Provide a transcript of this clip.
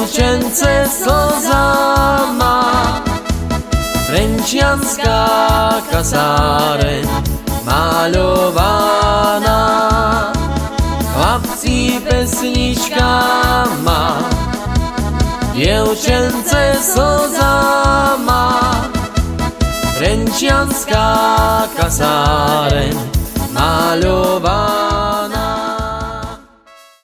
dievčence slzama. Trenčianská kasáreň maľovaná, chlapci pesnička má, dievčence slzama. Trenčianská kasáreň maľovaná.